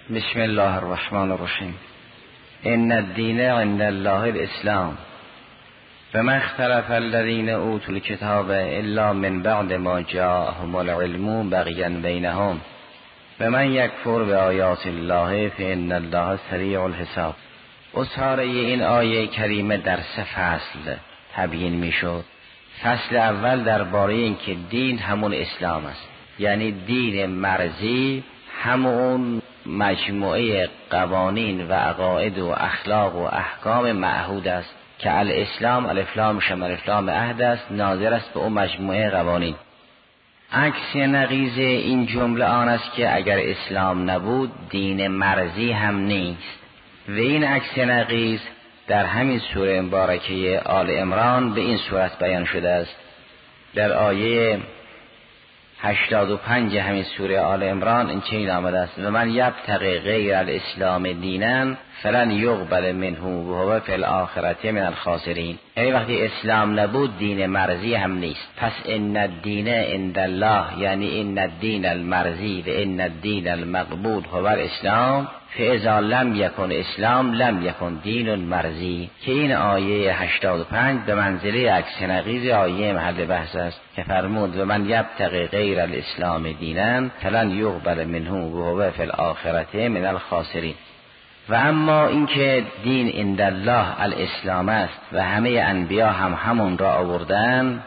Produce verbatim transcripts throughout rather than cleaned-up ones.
بسم الله الرحمن الرحیم. ان الدین عند الله الاسلام فما اختلف الذین اوتوا الکتاب الا من بعد ما جاءهم العلم بغیا بینهم ومن یکفر بآیات الله فان الله سریع الحساب. اصحاره این آیه کریمه در سه فصل تبیین می شد. فصل اول درباره این که دین همون اسلام است، یعنی دین مرضی همون مجموعه قوانین و عقاید و اخلاق و احکام معهود است که الاسلام الف لام شمل الف لام عهد است، ناظر است به اون مجموعه قوانین. عکس نقیض این جمله آن است که اگر اسلام نبود دین مرضی هم نیست، و این عکس نقیض در همین سوره مبارکه آل عمران به این صورت بیان شده است. در آیه هشتاد و پنج همین سوره آل عمران این چنین آمده است: و من یبتغی غیر الاسلام دینا فلن یقبل منه و هو فی الاخرة من الخاسرین. یعنی وقتی اسلام نبود دین مرضی هم نیست. پس ان الدین عند الله، یعنی ان الدین المرضی و ان الدین المقبول هو الاسلام، فاذا لم یکن اسلام لم یکن دین مرضی، که این آیه هشتاد و پنج به منزله عکس نقیض آیه محل بحث است که فرمود و من یبتغی غیر الاسلام دینا فلن یقبل منه و هو فی الاخرة من الخاسرین. و اما اینکه دین عند الله الاسلام است و همه انبیا هم همون را آوردن،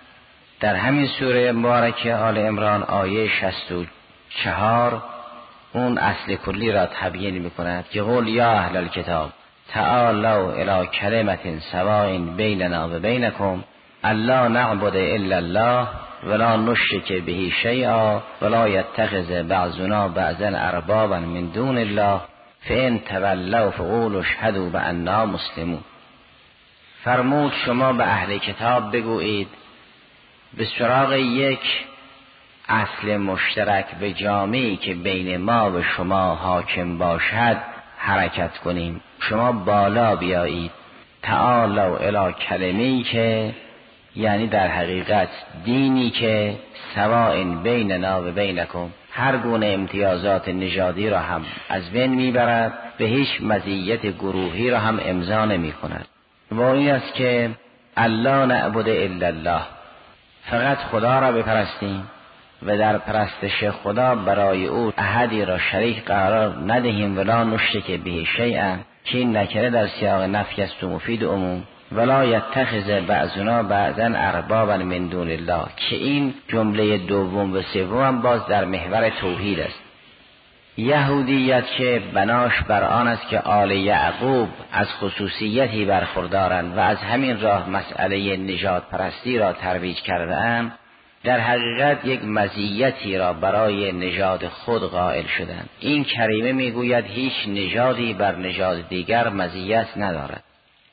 در همین سوره مبارکه آل عمران آیه شصت و چهار اون اصل کلی را تبیین می‌کند که قول یا اهل الکتاب تعالوا الی کلمة سواء بیننا و بینکم الا نعبد الا الله ولا نشرک به شیئا ولا یتخذ بعضنا بعضا اربابا من دون الله فان تولوا فقولوا اشهدوا بأننا مسلمون. فرمود شما به اهل کتاب بگویید به سراغ یک اصل مشترک به جامعی که بین ما و شما حاکم باشد حرکت کنیم. شما بالا بیایید تعالوا الی کلمه‌ای که یعنی در حقیقت دینی که سواء بیننا و بینکم، هر گونه امتیازات نژادی را هم از بین میبرد، به هیچ مزیت گروهی را هم امضا نمی کند. و این است که الله نعبد الا الله، فقط خدا را بپرستیم و در پرستش خدا برای او احدی را شریک قرار ندهیم. ولا نشرک به شیئا، که این نکره در سیاق نفی است و مفید عموم. ولا یتخذ بعضنا بعضا اربابا من دون الله، که این جمله دوم و سوم باز در محور توحید است. یهودیت که بناش بر آن است که آل یعقوب از خصوصیتی برخوردارند و از همین راه مسئله نژاد پرستی را ترویج کرده‌اند، در حقیقت یک مزیتی را برای نژاد خود قائل شدند. این کریمه میگوید هیچ نژادی بر نژاد دیگر مزیت ندارد.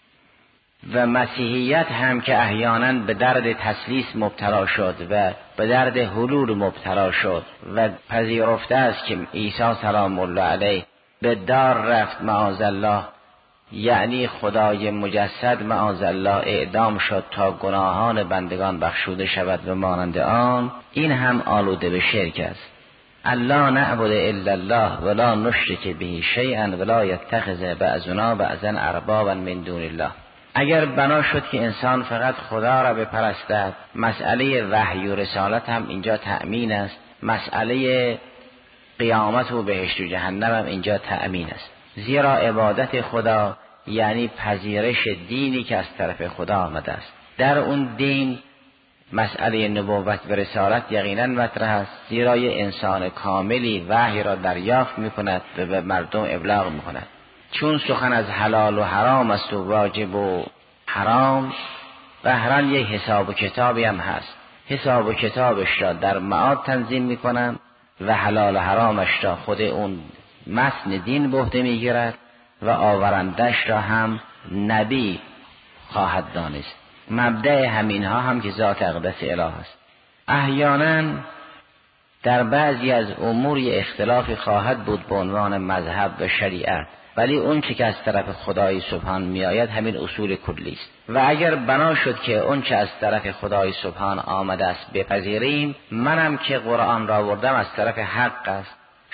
و مسیحیت هم که احیانا به درد تثلیث مبتلا شد و به درد حلول مبتلا شد و پذیرفته است که عیسی سلام الله علیه به دار رفت معاذالله، یعنی خدای مجسد معاذالله اعدام شد تا گناهان بندگان بخشوده شود و مانند آن، این هم آلوده به شرک است. الله نعبد الا الله ولا نشرک به شیئا ولا یتخذ بعضنا بعضا اربابا من دون الله. اگر بنا شد که انسان فقط خدا را بپرستد، مسئله وحی و رسالت هم اینجا تأمین است، مسئله قیامت و بهشت و جهنم هم اینجا تأمین است. زیرا عبادت خدا یعنی پذیرش دینی که از طرف خدا آمده است. در اون دین مسئله نبوت و رسالت یقینا مطرح است، زیرا یه انسان کاملی وحی را دریافت می‌کند و به مردم ابلاغ می‌کند. چون سخن از حلال و حرام است و واجب و حرام، بهران یک حساب و کتابی هم هست. حساب و کتابش را در معاد تنظیم میکنن و حلال و حرامش را خود اون متن دین به عهده میگیرد و آورندش را هم نبی خواهد دانست. مبدأ همینها هم که ذات اقدس اله است. احیانا در بعضی از امور اختلافی خواهد بود به عنوان مذهب و شریعت، ولی اون چه که از طرف خدای سبحان می آید همین اصول کلی است. و اگر بنا شد که اون چه از طرف خدای سبحان آمده است بپذیریم، منم که قرآن را آوردم از طرف حق است،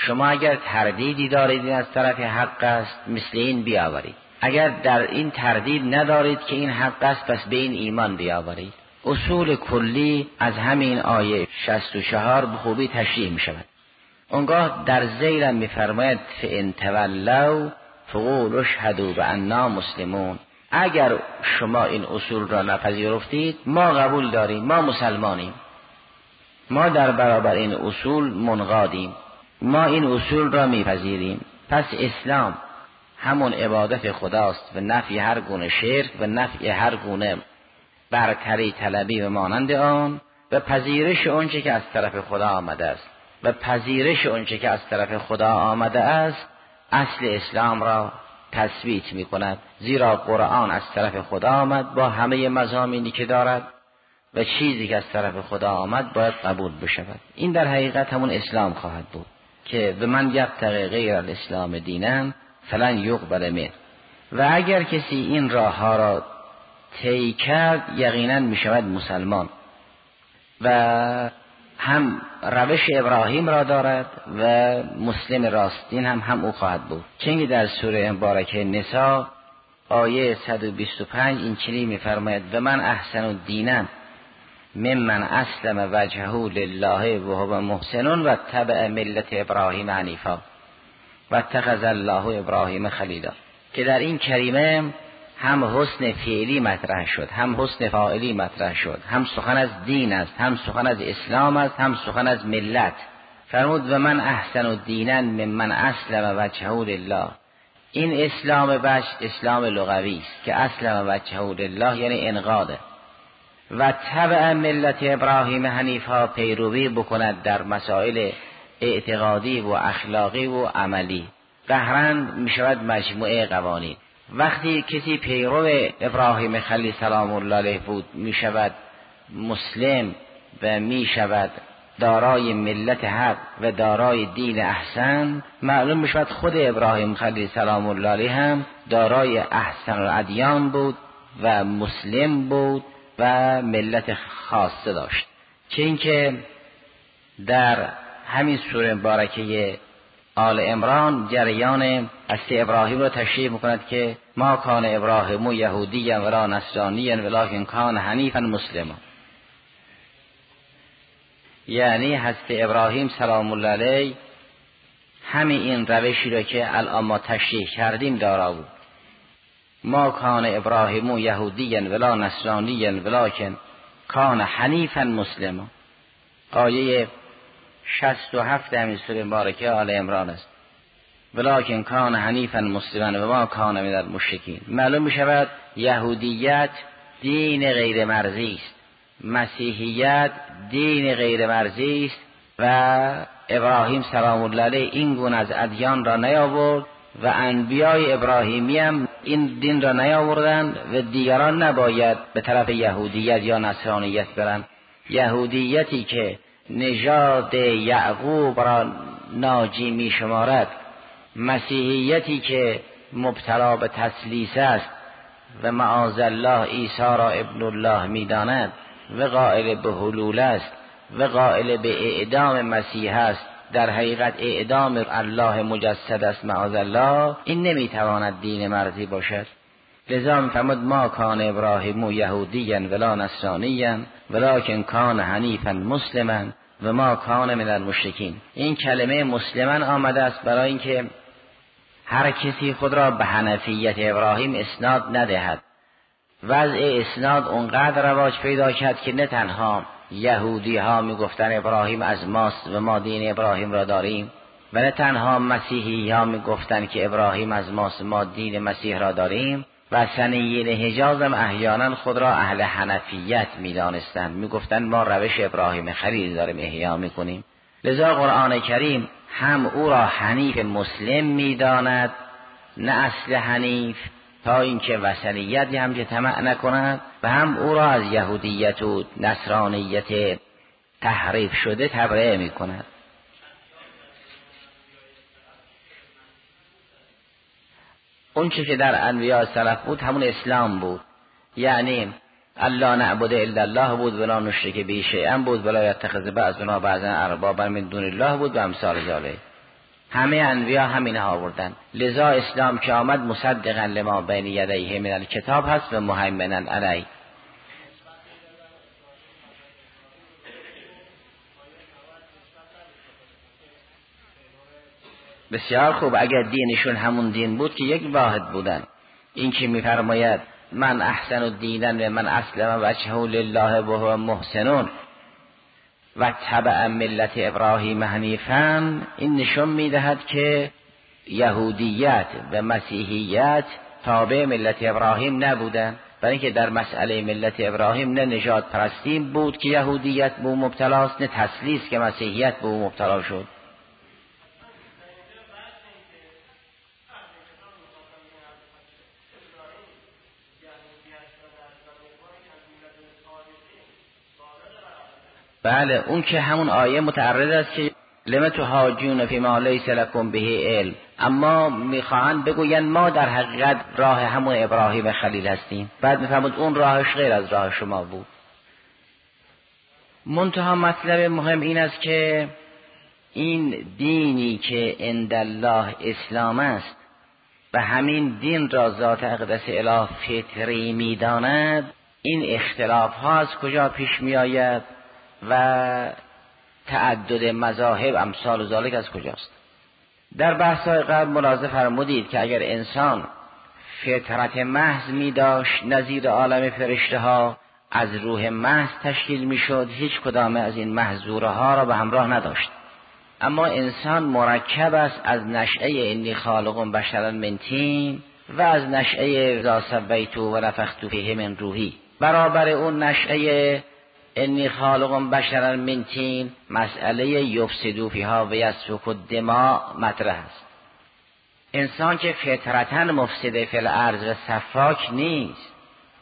شما اگر تردیدی دارید این از طرف حق است مثل این بیاورید، اگر در این تردید ندارید که این حق است پس به این ایمان بیاورید. اصول کلی از همین آیه شصت و چهار به خوبی تشریح می شود. اونگاه در زیر می فرماید فإن تولوا فقولوا اشهدوا بأننا مسلمون. اگر شما این اصول را نپذیرفتید ما قبول داریم، ما مسلمانیم، ما در برابر این اصول منقادیم، ما این اصول را میپذیریم. پس اسلام همون عبادت خداست و نفی هر گونه شرک و نفی هر گونه برتری طلبی و مانند آن و پذیرش آنچه که از طرف خدا آمده است و پذیرش آنچه که از طرف خدا آمده است اصل اسلام را تثبیت می کند. زیرا قرآن از طرف خدا آمد با همه مضامینی که دارد و چیزی که از طرف خدا آمد باید قبول بشود. این در حقیقت همون اسلام خواهد بود که به من یبتغی غیر الاسلام دینا فلن یقبل منه. و اگر کسی این راه ها را طی کرد یقینا می شود مسلمان و هم روش ابراهیم را دارد و مسلم راستین هم هم او خواهد بود. چنین در سوره مبارکه نساء آیه صد و بیست و پنج این چنین می‌فرماید و من احسن دینا ممن اسلم وجهه لله و هو محسن و تبع ملت ابراهیم حنیفا و اتخذ الله ابراهیم خلیلا، که در این کریمه هم حسن فعلی مطرح شد، هم حسن فاعلی مطرح شد، هم سخن از دین است، هم سخن از اسلام است، هم سخن از ملت. فرمود و من احسن دینا ممن اسلم وجهه لله. این اسلام وجه اسلام لغوی است که اسلم وجهه لله یعنی انقاده و تبع ملت ابراهیم حنیفا، پیروی بکند در مسائل اعتقادی و اخلاقی و عملی. قهرند می شود مجموعه قوانین. وقتی کسی پیرو ابراهیم خلیل سلام الله علیه بود می شود مسلم و می شود دارای ملت حق و دارای دین احسن، معلوم می شود خود ابراهیم خلیل سلام الله علیه هم دارای احسن الادیان بود و مسلم بود و ملت خاصه داشت. چون که در همین سوره مبارکه آل عمران جریان اصل ابراهیم را تشریح میکند که ما کان ابراهیم یهودیا ولا نصرانیا ولکن کان حنیفا مسلما. یعنی حضرت ابراهیم سلام الله علیه همین این روشی را که الان ما تشریح کردیم دارا بود. ما کان ابراهیم یهودیا ولا نصرانیا ولکن کان حنیفا مسلما. آیه شصت و هفت همین سوره مبارکه آل عمران است. ولکن کان حنیفا مسلما و ما کان من المشرکین. معلوم می شود یهودیت دین غیر مرضی است، مسیحیت دین غیر مرضی است و ابراهیم سلام الله علیه این گونه از ادیان را نیاورد و انبیای ابراهیمی هم این دین را نیاوردند و دیگران نباید به طرف یهودیت یا نصرانیت برند. یهودیتی که نژاد یعقوب را ناجی می شمارد، مسیحیتی که مبتلا به تثلیث است و معاذ الله عیسی را ابن الله می داند و قائل به حلول است و قائل به اعدام مسیح است، در حقیقت اعدام الله مجسد است معاذ الله، این نمی تواند دین مرضی باشد. لذا می‌فرماد ما کان ابراهیم یهودیا ولا نصرانیا ولکن کان حنیفا مسلما و ما کان من المشرکین. این کلمه مسلما آمده است برای اینکه هر کسی خود را به حنفیت ابراهیم اسناد ندهد. وضع اسناد اونقدر رواج پیدا کرد که نه تنها یهودی ها میگفتن ابراهیم از ماست و ما دین ابراهیم را داریم و نه تنها مسیحی ها میگفتن که ابراهیم از ماست و ما دین مسیح را داریم، و سنیین حجاز هم احیانا خود را اهل حنفیت میدانستند، میگفتند ما روش ابراهیم خلیل داریم احیا میکنیم. لذا قرآن کریم هم او را حنیف مسلم میداند نه اصل حنیف، تا اینکه وثنیت هم که طمع نکند، و هم او را از یهودیت و نصرانیت تحریف شده تبرئه میکند. اون چه که در انبیاء سلف بود همون اسلام بود، یعنی الله نعبد الا الله بود ولا نشرک به شیئا بود ولا یتخذ بعضنا بعضا اربابا من دون الله بود و امثال ذلک. همه انبیا همین ها آوردن. لذا اسلام که آمد مصدقا لما بین یدیه من الکتاب هست و مهیمنا علیه. بسیار خوب. اگر دینشون همون دین بود که یک واحد بودن. این که میفرماید من احسن الدینن و من اسلم وجهه لله و هو محسن و تبع ملت ابراهیم حنیفا، این نشون میدهد که یهودیت و مسیحیت تابع ملت ابراهیم نبودن، برای اینکه در مسئله ملت ابراهیم نه نژاد پرستی بود که یهودیت به او مبتلاست، نه تسلیس که مسیحیت به او مبتلا شد. بله، اون که همون آیه متعرض است که لم تحاجون فی ما لیس لکم به علم، اما میخواهند بگویند ما در حقیقت راه همون ابراهیم خلیل هستیم. بعد میفهمد اون راهش غیر از راه شما بود. منتها مطلب مهم این است که این دینی که عند الله اسلام است و همین دین را ذات اقدس اله فطری میداند، این اختلاف ها از کجا پیش می آید و تعدد مذاهب امثال ذالک از کجاست؟ در بحث‌های قبل ملاحظه فرمودید که اگر انسان فطرت محض می داشت نظیر عالم فرشته ها، از روح محض تشکیل می شد، هیچ کدام از این محظوره ها را به همراه نداشت. اما انسان مرکب است از نشأه انی خالق بشرا من طین و از نشأه اذا سویت و نفخت فیه من روحی. برابر اون نشأه انی خالق بشرا من طین مسئله یفسد فیها و یسفک الدماء مطرح است. انسان که فطرتاً مفسد فی الارض و سفاک نیست.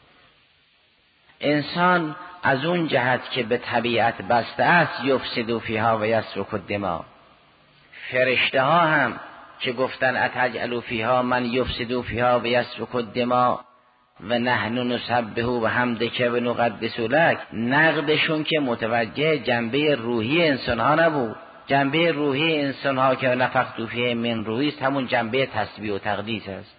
انسان از اون جهت که به طبیعت بسته است یفسد فیها و یسفک الدماء. فرشته ها هم که گفتن اتجعل فیها من یفسد فیها و یسفک الدماء و نحن نسبح و حمدک و نقدس لک، نقدشون که متوجه جنبه روحی انسان ها نبود. جنبه روحی انسان ها که نفخت فیه من روحی است، همون جنبه تسبیح و تقدیس است.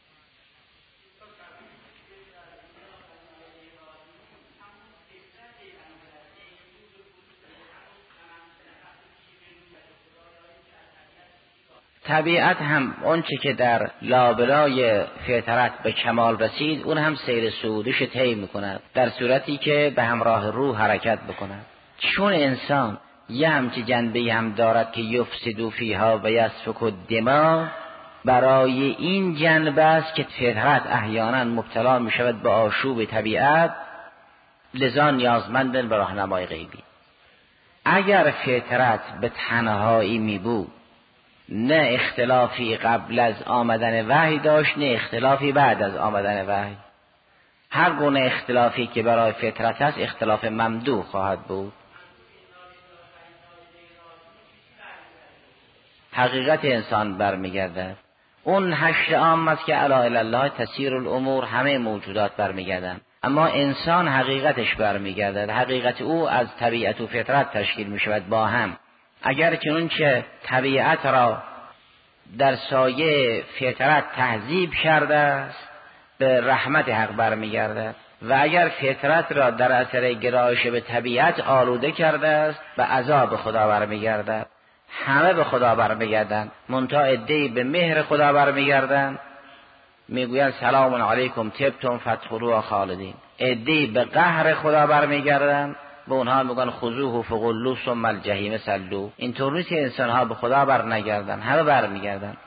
طبیعت هم اونچه که در لابلای فطرت به کمال رسید، اون هم سیر صعودش طی میکند در صورتی که به همراه روح حرکت بکند. چون انسان یه همچه جنبه هم دارد که یفسد فیها و یسفک الدماء، برای این جنبه است که فطرت احیانا مبتلا می شود به آشوب طبیعت، لذا نیازمند به راهنمای غیبی. اگر فطرت به تنهایی می بود، نه اختلافی قبل از آمدن وحی داشت، نه اختلافی بعد از آمدن وحی. هر گونه اختلافی که برای فطرت است اختلاف ممدوح خواهد بود. حقیقت انسان برمیگردد. اون هشت عام است که علا الی الله تسیر الامور، همه موجودات برمیگردند، اما انسان حقیقتش برمیگردد. حقیقت او از طبیعت و فطرت تشکیل می شود با هم. اگر چنون که طبیعت را در سایه فطرت تهذیب کرده است، به رحمت حق برمیگردد، و اگر فطرت را در اثر گرایش به طبیعت آلوده کرده است، به عذاب خدا برمیگردد. همه به خدا برمیگردند، منتها عده‌ای به مهر خدا برمیگردند، میگویند سلام علیکم طبتم فادخلوها خالدین. عده‌ای به قهر خدا برمیگردند، به اونها میگن خذوه فغلوه ثم الجحیم صلوه. اینطور نیست که انسان ها به خدا برنگردن، همه برمیگردن.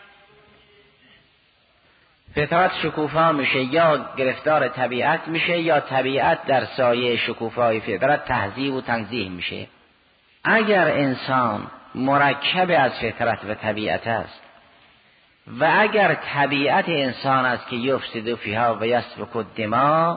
فطرت شکوفا میشه، یا گرفتار طبیعت میشه، یا طبیعت در سایه شکوفای فطرت تهذیب و تنزیه میشه. اگر انسان مرکب از فطرت و طبیعت است و اگر طبیعت انسان است که یفسد فیها و یسفک الدماء،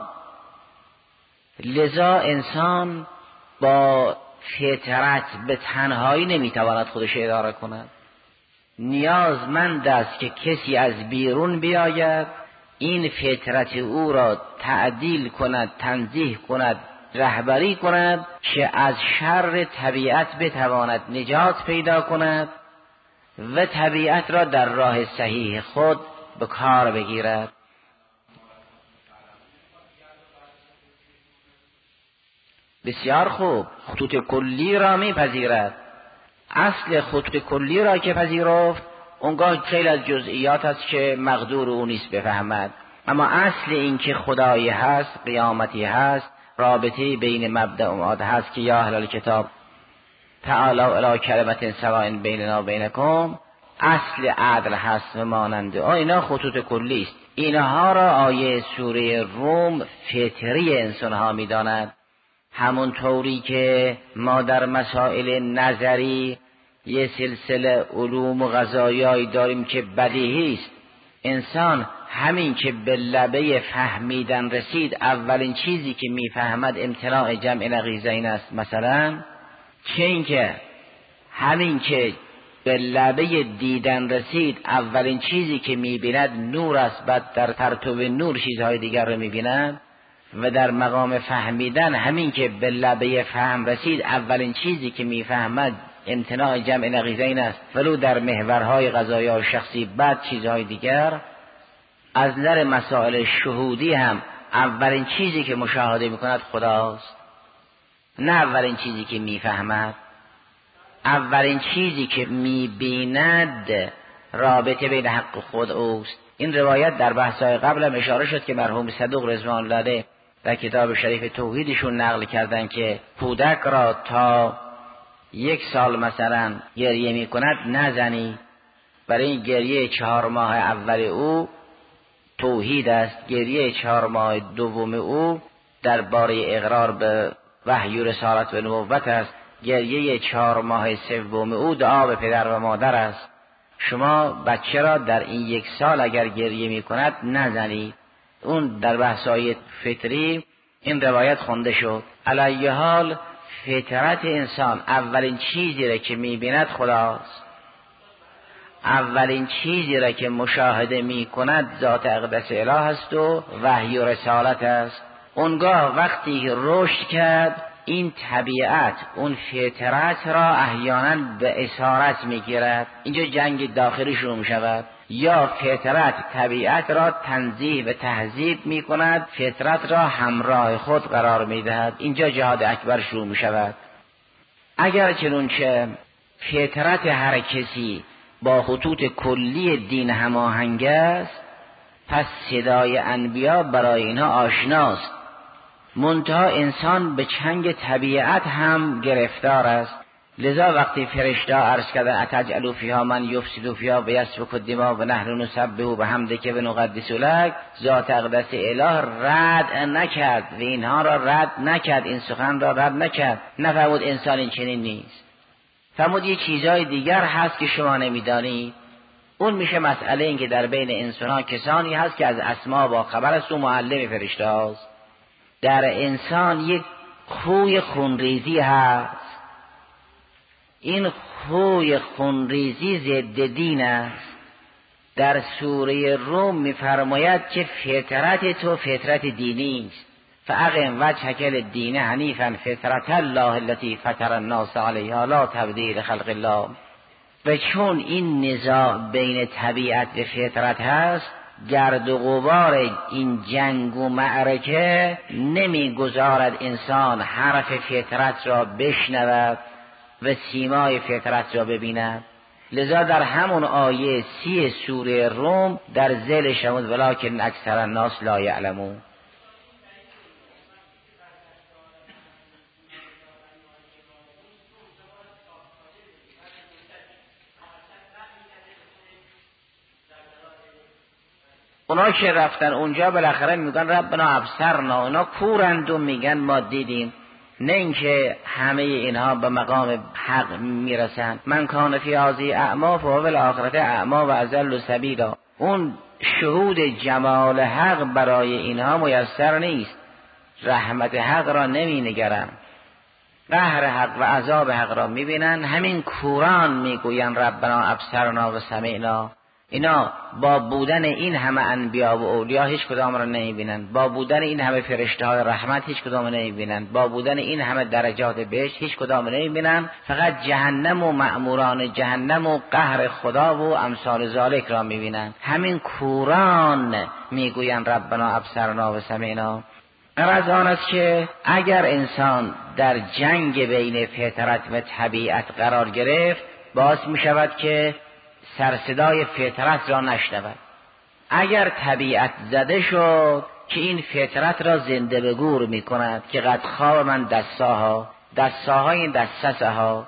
لذا انسان با فطرت به تنهایی نمیتواند خودش اداره کند. نیازمند است که کسی از بیرون بیاید، این فطرت او را تعدیل کند، تنزیه کند، رهبری کند که از شر طبیعت بتواند نجات پیدا کند و طبیعت را در راه صحیح خود به کار بگیرد. بسیار خوب، خطوط کلی را میپذیرد. اصل خطوط کلی را که پذیرفت، اونگاه خیلی از جزئیات هست که مقدور او نیست بفهمد، اما اصل این که خدایی هست، قیامتی هست، رابطه بین مبدأ و ماد هست که یا اهل الکتاب تعالوا الی کلمة سواء بیننا و بینکم، اصل عدل هست و ماننده. اینا خطوط کلی است. اینها را آیه سوره روم فطری انسان ها می داند. همون طوری که ما در مسائل نظری یه سلسله علوم و قضایایی داریم که بدیهی است، انسان همین که به لبه فهمیدن رسید اولین چیزی که میفهمد امتناع جمع نقیضین است مثلا، چه این که همین که به لبه دیدن رسید اولین چیزی که میبیند نور است، بعد در پرتو نور چیزهای دیگر رو میبیند، و در مقام فهمیدن همین که به لبه فهم رسید اولین چیزی که میفهمد امتناع جمع نقیضین است، ولو در محورهای قضایا و شخصی بعد چیزهای دیگر. از نظر مسائل شهودی هم اولین چیزی که مشاهده میکند خداست، نه اولین چیزی که میفهمد. اولین چیزی که میبیند رابطه بین حق خود اوست. این روایت در بحث‌های قبل هم اشاره شد که مرحوم صدوق رضوان الله علیه در کتاب شریف توحیدشون نقل کردن که کودک را تا یک سال مثلا گریه می کند نزنی، برای این گریه چهار ماه اول او توحید است، گریه چهار ماه دوم او درباره اقرار به وحی و رسالت و نبوت است، گریه چهار ماه سوم او دعا به پدر و مادر است. شما بچه را در این یک سال اگر گریه می کند نزنید. اون در بحثای فطری این روایت خونده شد. علی حال فطرت انسان اولین چیزی را که می بیند خداست، اولین چیزی را که مشاهده می کند ذات اقدس اله است و وحی و رسالت است. اونگاه وقتی رشد کرد این طبیعت اون فطرت را احیانا به اسارت می گیرد، اینجا جنگ داخلی شروع می شود. یا فطرت طبیعت را تنزیه و تهذیب می کند، فطرت را همراه خود قرار می دهد، اینجا جهاد اکبر شروع می شود. اگر چنانچه فطرت هر کسی با خطوط کلی دین هماهنگ است، پس صدای انبیا برای اینها آشناست. منتها انسان به چنگ طبیعت هم گرفتار است. لذا وقتی فرشته عرض کردن اتجعل فیها من یفسد فیها و یسفک الدماء و نحن نسبح بحمدک و نقدس لک، ذات اقدس اله رد نکرد و اینها را رد نکرد، این سخن را رد نکرد، نفرمود انسان این چنین نیست، فرمود یه چیزای دیگر هست که شما نمیدانید. اون میشه مسئله این که در بین انسان ها کسانی هست که از اسما با خبر است و معلم فرشته هاست. در انسان یک خوی خونریزی هست، این خوی خونریزی ضد دین است. در سوره روم میفرماید که فطرت تو فطرت دینی است، فاقم وجهک للدین حنیفا فطرت الله التي فطر الناس علیها لا تبدیل خلق الله. و چون این نزاع بین طبیعت و فطرت هست، گرد و غبار این جنگ و معرکه نمیگذارد انسان حرف فطرت را بشنود و سیمای فطرت را ببیند. لذا در همون آیه سی سوره روم در ذیل شمود ولکن اکثر الناس لا یعلمون. اونا که رفتن اونجا بالاخره میگن ربنا ابصرنا، اونا کورند و میگن ما دیدیم. نه اینکه همه اینها به مقام حق میرسند. من کان فی هذه اعما فهو فی الاخرة اعما و اضل سبیلا. اون شهود جمال حق برای اینها میسر نیست، رحمت حق را نمی نگرن، قهر حق و عذاب حق را میبینن. همین کوران میگوین ربنا ابصرنا و سمعنا، اینا با بودن این همه انبیا و اولیا هیچ کدام را نمیبینن، با بودن این همه فرشته های رحمت هیچ کدام نمیبینن، با بودن این همه درجات بهشت هیچ کدام نمیبینن، فقط جهنم و مأموران جهنم و قهر خدا و امثال ذالک را میبینن. همین کوران میگوین ربنا ابصرنا و سمعنا. غرض آن است که اگر انسان در جنگ بین فطرت و طبیعت قرار گرفت، باعث می شود که سرصدای فطرت را نشنود. اگر طبیعت زده شد که این فطرت را زنده به گور می کند که قد خواب من دستاها، دستاهای این دستسه ها،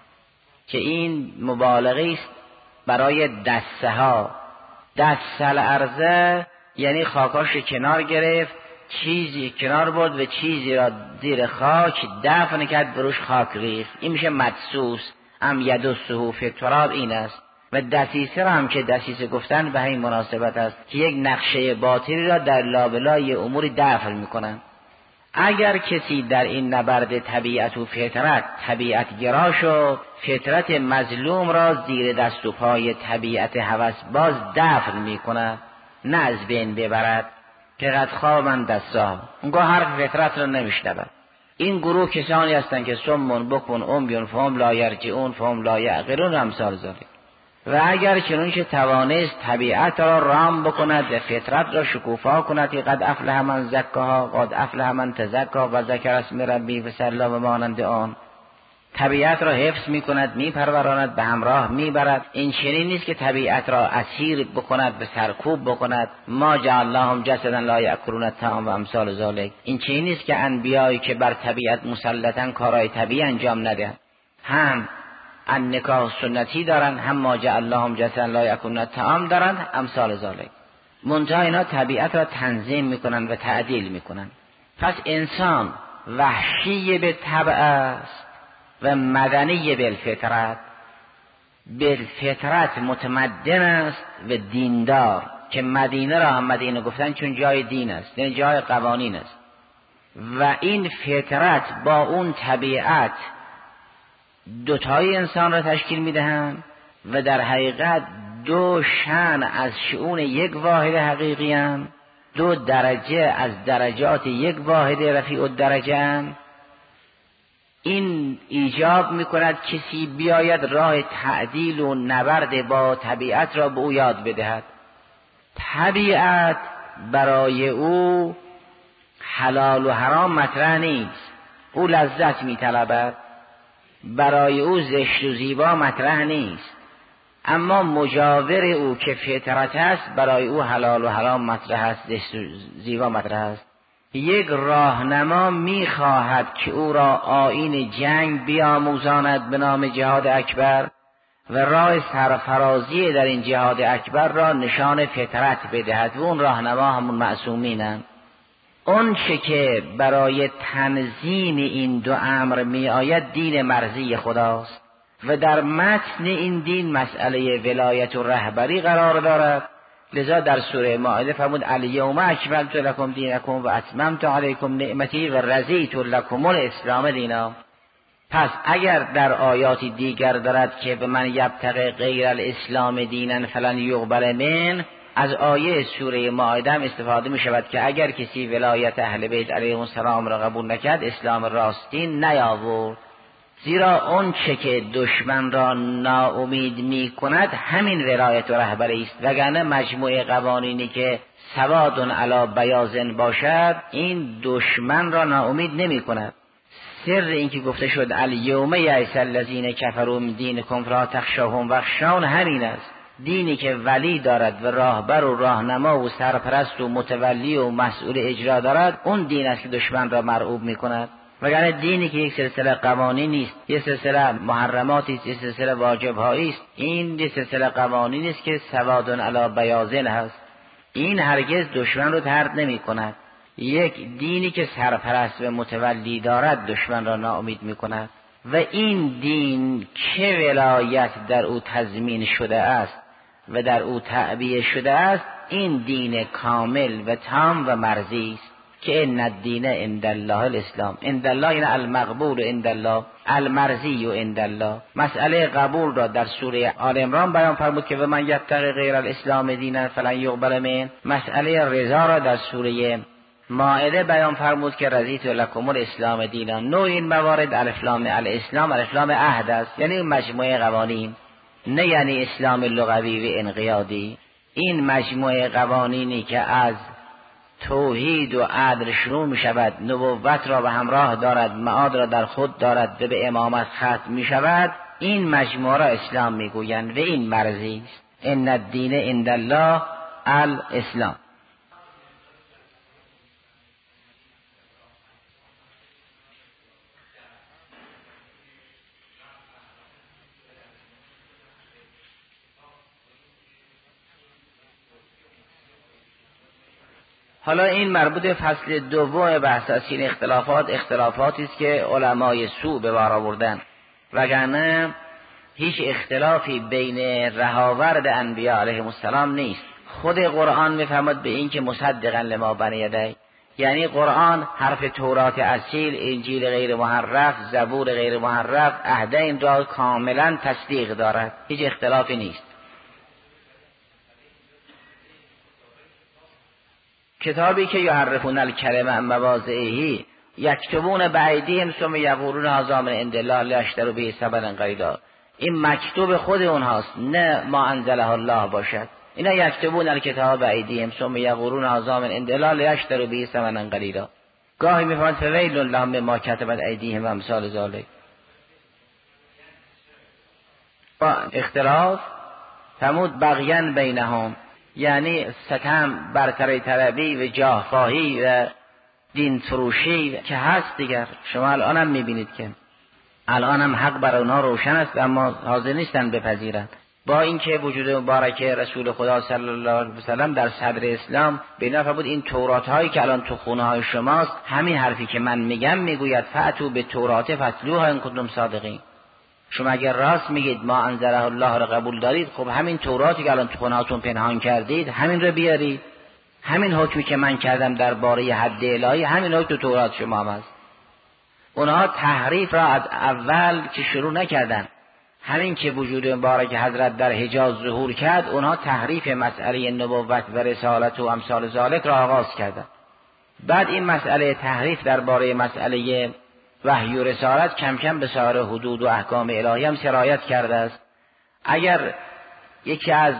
که این مبالغه است برای دسته ها. دستل ارزه یعنی خاکاش کنار گرفت، چیزی کنار بود و چیزی را زیر خاک دفن کرد، بروش خاک ریخت. این میشه مدسوس. ام یدسه فی التراب این است. و دسیسه را هم که دسیسه گفتن به این مناسبت است که یک نقشه باطلی را در لابلای امور دفن میکنن. اگر کسی در این نبرد طبیعت و فطرت طبیعت گرا شد، فطرت مظلوم را زیر دست و پای طبیعت هوس باز دفن میکنه، نه از بین ببرد که قد خواب من دستا. اونگاه حرف فطرت را نمیشنود. این گروه کسانی هستند که سمون بکن امیون فهم لا یرجعون فهم لا یعقلون امثال ذالک. و اگر چنانچه توانست طبیعت را رام بکند و فطرت را شکوفا کند که قد افلح من زکاها قد افلح من تزکا و ذکر اسم ربی و صلی و مانند آن، طبیعت را حفظ می کند، می پروراند، به همراه می برد. این چنین نیست که طبیعت را اسیر بکند، به سرکوب بکند. ما جعلناهم جسدا لا یأکلون الطعام و امثال ذالک. این چنین نیست که انبیایی که بر طبیعت مسلطن کارهای طبیعی انجام ندهند، هم ان نکاح سنتی دارن، هم ما جعلناهم جسدا لا یأکلون الطعام دارن، امثال ذالک. منتها اینا طبیعت را تنظیم میکنن و تعدیل میکنن. پس انسان وحشی به طبع است و مدنی بالفطرت. بالفطرت متمدن است و دیندار، که مدینه را هم مدینه گفتن چون جای دین است، یعنی جای قوانین است. و این فطرت با اون طبیعت دوتای انسان را تشکیل میدهند و در حقیقت دو شأن از شؤون یک واحد حقیقی هم، دو درجه از درجات یک واحد رفیع الدرجه هم. این ایجاب میکند کسی بیاید راه تعدیل و نبرد با طبیعت را به او یاد بدهد. طبیعت برای او حلال و حرام مطرح نیست، او لذت میطلبد. برای او زشت و زیبا مطرح نیست، اما مجاور او که فطرت است برای او حلال و حرام مطرح است، زشت و زیبا مطرح است. یک راهنما میخواهد که او را آیین جنگ بیاموزاند به نام جهاد اکبر و راه سرفرازی در این جهاد اکبر را نشان فطرت بدهد و اون راهنما همون معصومینند. اون چه که برای تنظیم این دو امر می آید دین مرضی خداست و در متن این دین مسئله ولایت و رهبری قرار دارد. لذا در سوره مائده فرمود الیوم اکملت لکم دینکم و اتممت علیکم نعمتی و رضیت لکم الاسلام دینا. پس اگر در آیاتی دیگر دارد که به من یبتغی غیر الاسلام دینا فلن یقبل منه، از آیه سوره مائده هم استفاده می شود که اگر کسی ولایت اهل بیت علیهم السلام را قبول نکرد اسلام راستین نیاورد. زیرا اون چه که دشمن را ناامید می کند همین ولایت و رهبری است، وگرنه مجموعه قوانینی که سواد علی بیاض باشد این دشمن را ناامید نمی کند. سر این که گفته شد الیوم یئس الذین کفروا من دینکم فلا تخشوهم واخشون همین است. دینی که ولی دارد و راهبر و راهنما و سرپرست و متولی و مسئول اجرا دارد، اون دین است که دشمن را مرعوب می کند. وگرنه دینی که یک سلسله قوانین نیست، یک سلسله محرماتی است، یک سلسله واجبهایی است، این یک سلسله قوانین است که سواد علی بیاض هست، این هرگز دشمن رو طرد نمی کند. یک دینی که سرپرست و متولی دارد دشمن را ناامید می کند. و این دین که ولایت در او تضمین شده است و در او تعبیه شده است، این دین کامل و تام و مرضی است. که ان الدین عند الله الاسلام. عند الله یعنی المقبول عند الله، المرضی عند الله. مسئله قبول را در سوره آل عمران بیان فرمود که و من یبتغی غیر الاسلام دینا فلن یقبل منه. مسئله رضا را در سوره مائده بیان فرمود که رضیت لکم الاسلام دینا. نوع این موارد الف لام الاسلام الف لام عهد است، یعنی مجموعه قوانین، نه یعنی اسلام لغوی و انقیادی. این مجموعه قوانینی که از توحید و عدل شروع می شود، نبوت را به همراه دارد، معاد را در خود دارد و به امامت ختم می شود، این مجموعه را اسلام می گویند و این مرضی است. ان الدین عند الله الاسلام. حالا این مربوط به فصل دوم بحث است. این اختلافات اختلافاتی است که علمای سوء به بار آوردن، وگرنه هیچ اختلافی بین رهاورد انبیاء علیهم السلام نیست. خود قرآن میفرماد به این که مصدقا لما بین یدیه، یعنی قرآن حرف تورات اصیل، انجیل غیر محرف، زبور غیر محرف، عهدین را کاملا تصدیق دارد، هیچ اختلافی نیست. کتابی که یحرفون الکلمه عن مواضعه یکتبون بایدیهم ثم یقولون هذا من عند الله لیشتروا به ثمنا قلیلا، این مکتوب خود اونهاست، نه ما انزله الله باشد. اینا یکتبون الکتاب بایدیهم ثم یقولون هذا من عند الله لیشتروا به ثمنا قلیلا. گاهی میفرماد فویل لهم مما کتبت ایدیهم و امثال ذلک. با اختلاف فرمود بغیان بینهم، یعنی ستم، برتری طلبی و جاه خواهی و دین فروشی که هست دیگر. شما الان هم میبینید که الان هم حق برای اونها روشن است، اما حاضر نیستن بپذیرند. با اینکه وجود مبارک رسول خدا صلی الله علیه و سلم در صدر اسلام بنا فرمود این تورات هایی که الان تو خونه های شماست، همین حرفی که من میگم میگوید فأتوا به تورات فاتلوها ان کنتم صادقین. شما اگر راست میگید ما انزله الله را قبول دارید، خب همین توراتی که الان تو خونهاتون پنهان کردید همین رو بیارید. همین حکمی که من کردم درباره حد الهی، همین حکم تو تورات شما هم هست. اونها تحریف را از اول که شروع نکردن، همین که وجود مبارک حضرت در حجاز ظهور کرد، اونها تحریف مسئله نبوت و رسالت و امثال ذالک را آغاز کردن. بعد این مسئله تحریف درباره مسئله وحی و رسالت کم کم به سایر حدود و احکام الهی هم سرایت کرده است. اگر یکی از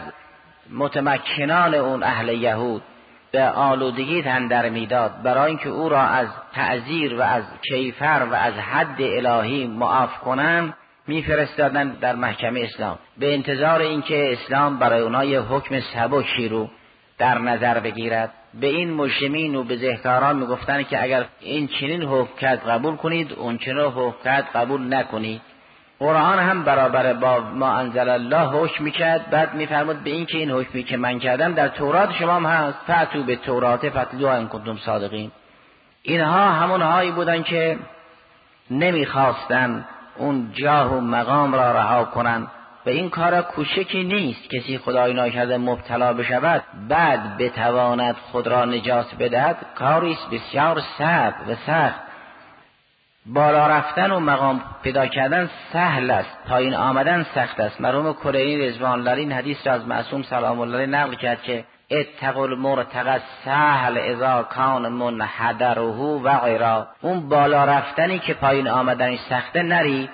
متمکنان اون اهل یهود به آلودگی تن در میداد برای اینکه او را از تعزیر و از کیفر و از حد الهی معاف کنن، میفرستادن در محکمه اسلام به انتظار اینکه اسلام برای اونها یه حکم سبکی رو در نظر بگیرد. به این مجرمین و بزهکاران میگفتن که اگر این چنین حکم کرد قبول کنید، اون چنین حکم کرد قبول نکنید. قرآن هم برابر با ما انزل الله حکم میکرد. بعد میفرمود به این که این حکمی که من کردم در تورات شما هم هست، فأتوا به تورات فاتلوها ان کنتم صادقین. اینها همونهایی بودن که نمیخواستن اون جاه و مقام را رها کنن و این کار کوچکی نیست. کسی خدای ناکرده مبتلا بشود بعد بتواند خود را نجات بدهد، کاری است بسیار صعب و سخت. بالا رفتن و مقام پیدا کردن سهل است، پایین آمدن سخت است. مرحوم کلینی رضوان الله این حدیث را از معصوم سلام الله نقل کرد که اتقوا المرتقى سهل اذا کان منحدره و غیرا. اون بالا رفتنی که پایین آمدنش سخته نری.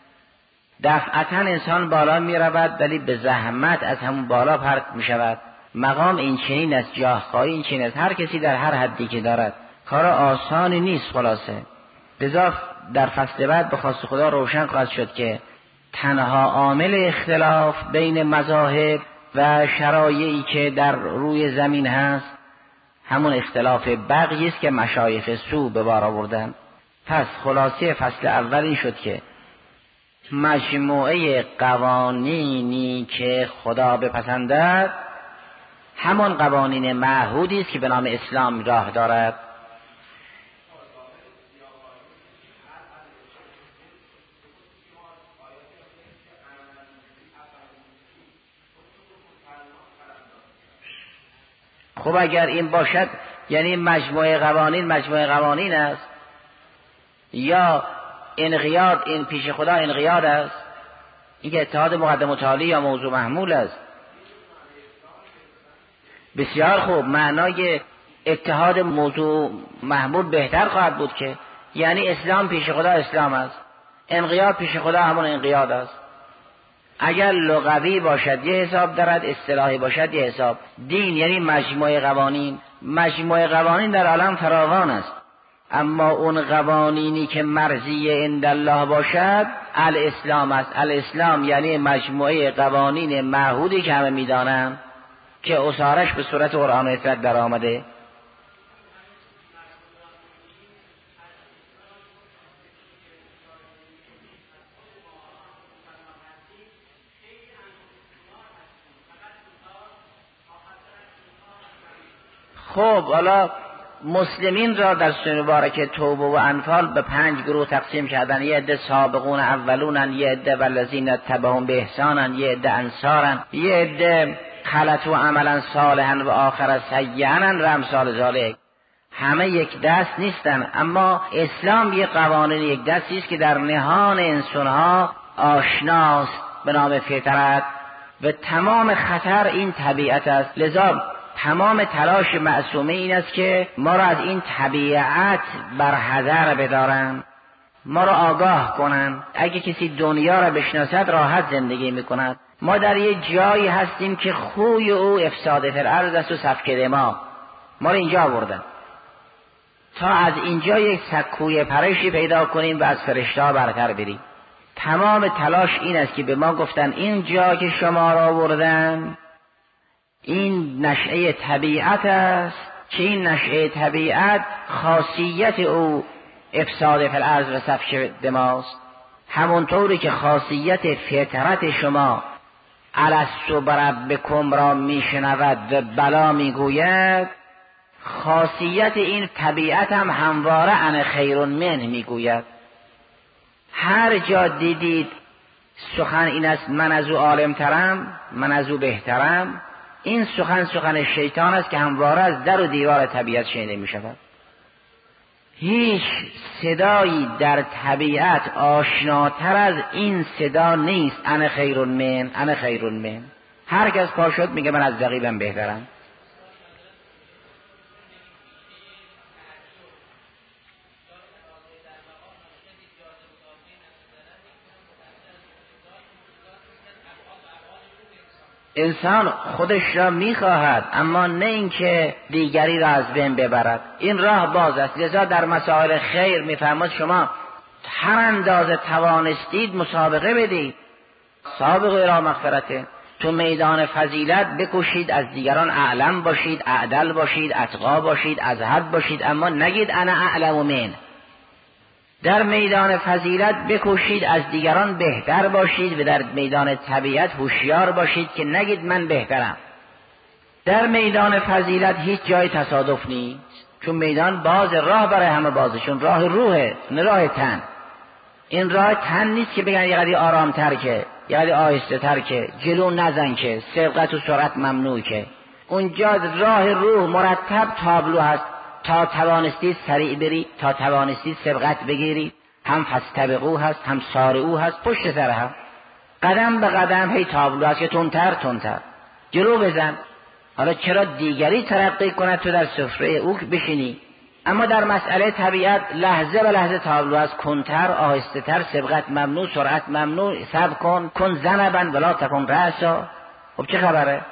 دفعتا انسان بالا می رود ولی به زحمت از همون بالا پرت می شود. مقام این چنین است، جاه خواهی این چنین است. هر کسی در هر حدی که دارد، کار آسانی نیست. خلاصه لذا در فصل بعد به خواست خدا روشن خواهد شد که تنها عامل اختلاف بین مذاهب و شرایعی که در روی زمین هست همون اختلاف بغی است که مشایخ سو به بار آوردن. پس خلاصه فصل اول این شد که مجموعه قوانینی که خدا بپسندد همان قوانین معهودی است که به نام اسلام راه دارد. خب اگر این باشد یعنی مجموعه قوانین مجموعه قوانین است، یا انقیاد این پیش خدا انقیاد است؟ این که اتحاد مقدم و تالی یا موضوع محمول است. بسیار خوب، معنای اتحاد موضوع محمول بهتر خواهد بود که یعنی اسلام پیش خدا اسلام است، انقیاد پیش خدا همون انقیاد است. اگر لغوی باشد یه حساب دارد، اصطلاحی باشد یه حساب. دین یعنی مجموعه قوانین، مجموعه قوانین در عالم فراوان است، اما اون قوانینی که مرضی عند الله باشد الاسلام است. الاسلام یعنی مجموعه قوانین معهودی که همه میدانند که اصارش به صورت قرآن و سنت در آمده. خب حالا مسلمین را در سوره مبارکه توبه و انفال به پنج گروه تقسیم کردن. یه عده سابقون اولونن، یه عده والذین تبعهم به احسانن، یه عده انصارن، یه عده خلطوا عملا صالحا و آخر سیئا و امثال ذالک. همه یک دست نیستن، اما اسلام یک قوانین یک دستی است که در نهان انسانها آشناست به نام فطرت و تمام خطر این طبیعت است. لذا تمام تلاش معصومه این است که ما را از این طبیعت برحذر بدارن، ما را آگاه کنن. اگه کسی دنیا را بشناسد راحت زندگی میکند. ما در یه جایی هستیم که خوی او افساد فی الارض است و سفک دماء. ما را اینجا آوردن تا از اینجا یک سکوی پرشی پیدا کنیم و از فرشته‌ها برتر بریم. تمام تلاش این است که به ما گفتن این جا که شما را آوردن این نشأه طبیعت است، که این نشأه طبیعت خاصیت او افساد فی الارض و سفک دماست. همونطوری که خاصیت فطرت شما الستو بربکم را میشنود و بلا میگوید، خاصیت این طبیعت هم همواره انا خیر منه میگوید. هر جا دیدید سخن این است من از او عالم ترم، من از او بهترم، این سخن سخن شیطان است که همواره از در و دیوار طبیعت شنیده می شود. هیچ صدایی در طبیعت آشناتر از این صدا نیست. انا خیر من، انا خیر من. هر کس پا شد میگه من از رقیبم بهترم. انسان خودش را میخواهد، اما نه اینکه دیگری را از بین ببرد. این راه باز است. لذا در مسائل خیر میفرماد شما هر اندازه توانستید مسابقه بدید. سابقوا الی مغفرته. تو میدان فضیلت بکوشید از دیگران اعلم باشید، اعدل باشید، اتقا باشید، ازهد باشید، اما نگید انا اعلم من. در میدان فضیلت بکوشید از دیگران بهتر باشید و در میدان طبیعت هوشیار باشید که نگید من بهترم. در میدان فضیلت هیچ جای تصادف نیست، چون میدان باز، راه برای همه بازه، چون راه روحه نه راه تن. این راه تن نیست که بگن یه قدری آرام تر که، یه قدری آهسته تر که، جلو نزن که، سبقت و سرعت ممنوع که. اونجا راه روح مرتب تابلو هست. تا توانستید سریع بری، تا توانستید سبقت بگیری، هم فاستبقوا هست، هم سارعوا هست، پشت سر هم قدم به قدم هی تابلو هست که تندتر تندتر جلو بزن. حالا چرا دیگری ترقی کند تو در سفره او بشینی؟ اما در مسئله طبیعت لحظه به لحظه تابلو هست، کنتر، آهسته تر، سبقت ممنوع، سرعت ممنوع، صبر کن، کن ذنبا ولا تکن رأسا. خب چه خبره؟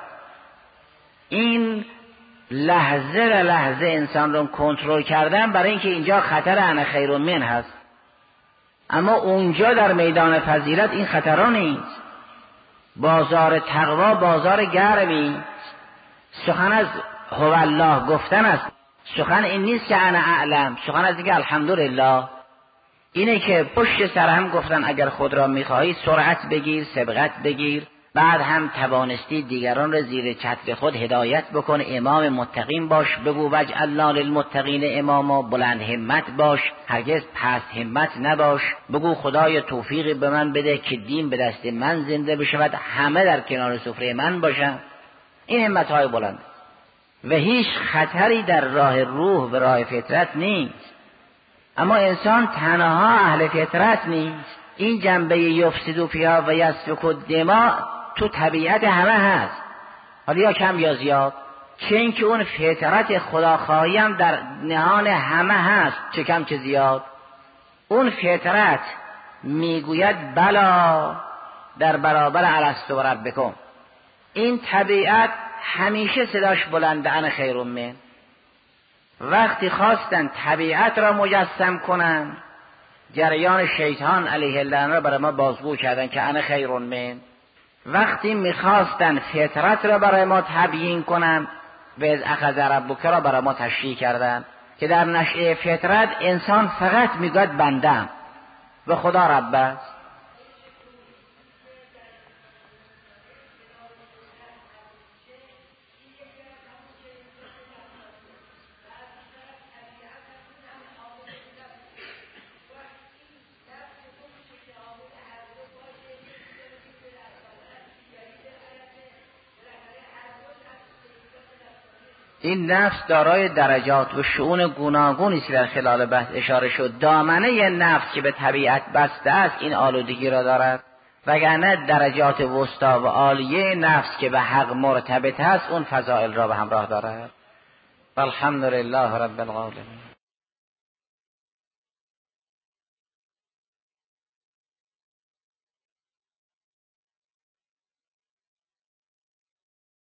این لحظه به لحظه انسان رو کنترل کردن برای اینکه اینجا خطر انا خیر من هست، اما اونجا در میدان فضیلت این خطرها نیست. بازار تقوا بازار گرمی. سخن از هو الله گفتن است. سخن این نیست که انا اعلم، سخن از دیگه الحمدلله. اینه که پشت سر هم گفتن اگر خود را میخواهی سرعت بگیر، سبقت بگیر، بعد هم توانستی دیگران را زیر چتر خود هدایت بکن، امام متقین باش، بگو وجعلنا للمتقین اماما، بلند همت باش، هرگز پست همت نباش، بگو خدای توفیقی به من بده که دین به دست من زنده بشود، همه در کنار سفره من باشن. این همت های بلند. و هیچ خطری در راه روح و راه فطرت نیست. اما انسان تنها اهل فطرت نیست. این جنبه یفسدو فیها و یسفک الدماء تو طبیعت همه هست، حالا یا کم یا زیاد. چه اینکه اون فطرت خداخواهی هم در نهان همه هست، چه کم چه زیاد. اون فطرت میگوید بلا در برابر الستو ربکم. این طبیعت همیشه صداش بلنده، انا خیر من. وقتی خواستن طبیعت را مجسم کنن، جریان شیطان علیه اللعنه را برای ما بازگو کردن که انا خیر من. وقتی میخواستن فطرت را برای ما تبیین کنن، و از اخذ ربک را برای ما تشریح کردن که در نشأه فطرت انسان فقط میگوید بندم و خدا رب است. این نفس دارای درجات و شؤون گوناگونی است در خلال بحث اشاره شد. دامنه ی نفس که به طبیعت بسته است این آلودگی را دارد، وگرنه درجات وسطا و عالیه نفس که به حق مرتبط است اون فضائل را به همراه دارد. والحمد لله رب العالمین.